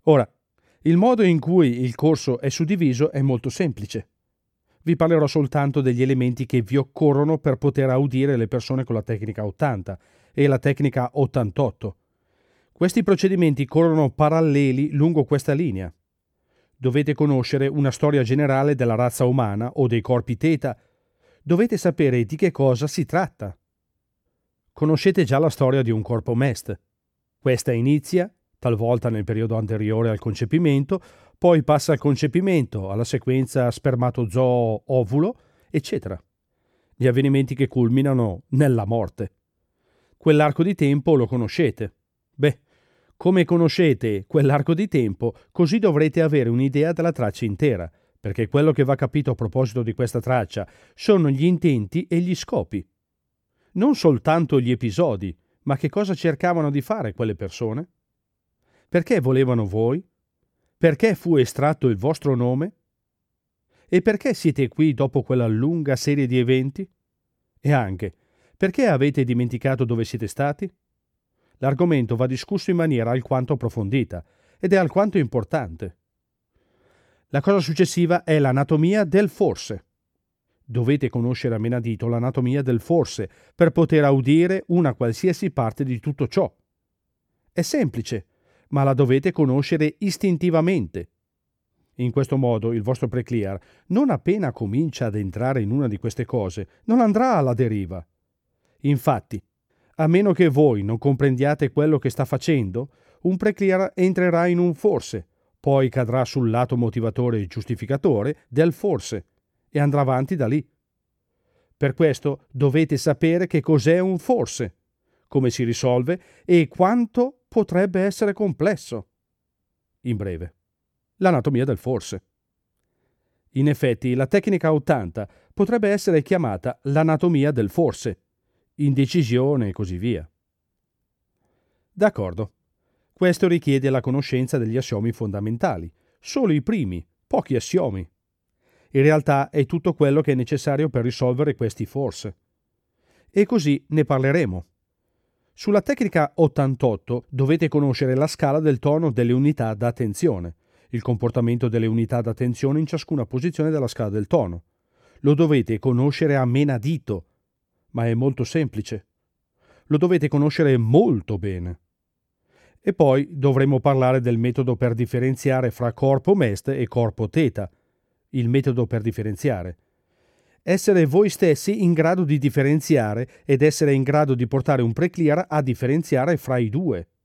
Ora, il modo in cui il corso è suddiviso è molto semplice. Vi parlerò soltanto degli elementi che vi occorrono per poter audire le persone con la tecnica 80 e la tecnica 88. Questi procedimenti corrono paralleli lungo questa linea. Dovete conoscere una storia generale della razza umana o dei corpi Theta. Dovete sapere di che cosa si tratta. Conoscete già la storia di un corpo Mest. Questa inizia, talvolta nel periodo anteriore al concepimento, poi passa al concepimento, alla sequenza spermatozoo-ovulo, eccetera. Gli avvenimenti che culminano nella morte. Quell'arco di tempo lo conoscete. Beh, come conoscete quell'arco di tempo, così dovrete avere un'idea della traccia intera, perché quello che va capito a proposito di questa traccia sono gli intenti e gli scopi. Non soltanto gli episodi, ma che cosa cercavano di fare quelle persone? Perché volevano voi? Perché fu estratto il vostro nome? E perché siete qui dopo quella lunga serie di eventi? E anche, perché avete dimenticato dove siete stati? L'argomento va discusso in maniera alquanto approfondita ed è alquanto importante. La cosa successiva è l'anatomia del forse. Dovete conoscere a menadito l'anatomia del forse per poter audire una qualsiasi parte di tutto ciò. È semplice, ma la dovete conoscere istintivamente. In questo modo il vostro preclear, non appena comincia ad entrare in una di queste cose, non andrà alla deriva. Infatti, a meno che voi non comprendiate quello che sta facendo, un preclear entrerà in un forse, poi cadrà sul lato motivatore e giustificatore del forse e andrà avanti da lì. Per questo dovete sapere che cos'è un forse, come si risolve e quanto potrebbe essere complesso. In breve, l'anatomia del forse. In effetti, la tecnica 80 potrebbe essere chiamata l'anatomia del forse, indecisione e così via. D'accordo. Questo richiede la conoscenza degli assiomi fondamentali, solo i primi, pochi assiomi. In realtà è tutto quello che è necessario per risolvere questi forse. E così ne parleremo. Sulla tecnica 88 dovete conoscere la scala del tono delle unità d'attenzione, il comportamento delle unità d'attenzione in ciascuna posizione della scala del tono. Lo dovete conoscere a menadito, ma è molto semplice. Lo dovete conoscere molto bene. E poi dovremo parlare del metodo per differenziare fra corpo Mest e corpo Theta, il metodo per differenziare. Essere voi stessi in grado di differenziare ed essere in grado di portare un preclear a differenziare fra i due.